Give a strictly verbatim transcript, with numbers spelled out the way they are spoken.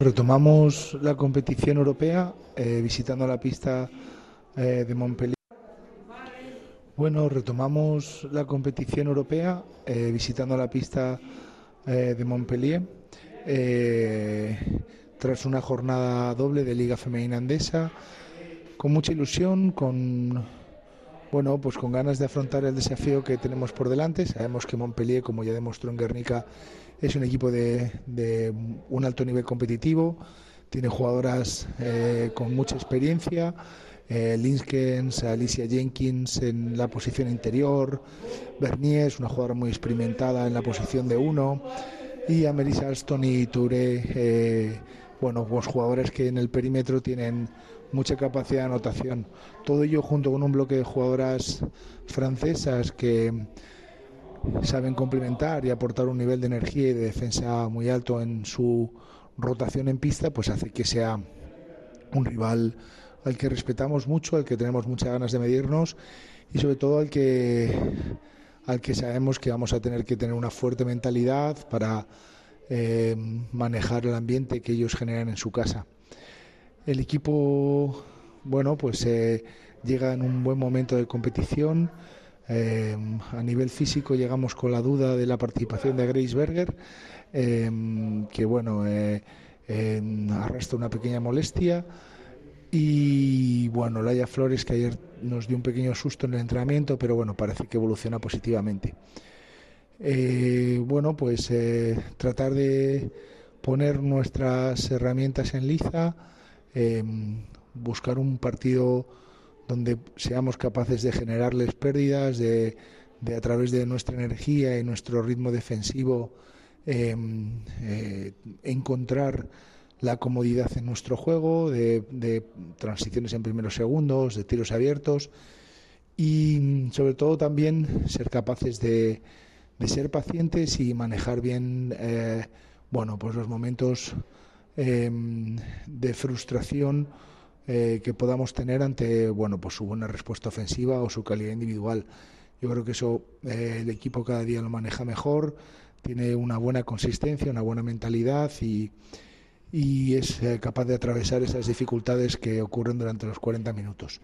Retomamos la competición europea eh, visitando la pista eh, de Montpellier. Bueno, retomamos la competición europea eh, visitando la pista eh, de Montpellier eh, tras una jornada doble de Liga Femenina Andesa, con mucha ilusión, con bueno, pues con ganas de afrontar el desafío que tenemos por delante. Sabemos que Montpellier, como ya demostró en Guernica, es un equipo de, de un alto nivel competitivo, tiene jugadoras eh, con mucha experiencia, eh, Linskens, Alicia Jenkins en la posición interior, Bernier es una jugadora muy experimentada en la posición de uno, y a Melissa Alston y Touré, eh, bueno, pues jugadores que en el perímetro tienen mucha capacidad de anotación. Todo ello junto con un bloque de jugadoras francesas que saben complementar y aportar un nivel de energía y de defensa muy alto en su rotación en pista, pues hace que sea un rival al que respetamos mucho, al que tenemos muchas ganas de medirnos y sobre todo al que al que sabemos que vamos a tener que tener una fuerte mentalidad para eh, manejar el ambiente que ellos generan en su casa. El equipo, bueno, pues eh, llega en un buen momento de competición. Eh, a nivel físico llegamos con la duda de la participación de Grace Berger, eh, que bueno, eh, eh, arrastra una pequeña molestia. Y bueno, Laia Flores, que ayer nos dio un pequeño susto en el entrenamiento, pero bueno, parece que evoluciona positivamente. Eh, bueno, pues eh, tratar de poner nuestras herramientas en liza, eh, buscar un partido donde seamos capaces de generarles pérdidas, de, de a través de nuestra energía y nuestro ritmo defensivo eh, eh, encontrar la comodidad en nuestro juego, de, de transiciones en primeros segundos, de tiros abiertos y sobre todo también ser capaces de, de ser pacientes y manejar bien eh, bueno, pues los momentos eh, de frustración eh, que podamos tener ante bueno, pues su buena respuesta ofensiva o su calidad individual. Yo creo que eso eh, el equipo cada día lo maneja mejor, tiene una buena consistencia, una buena mentalidad y, y es eh, capaz de atravesar esas dificultades que ocurren durante los cuarenta minutos.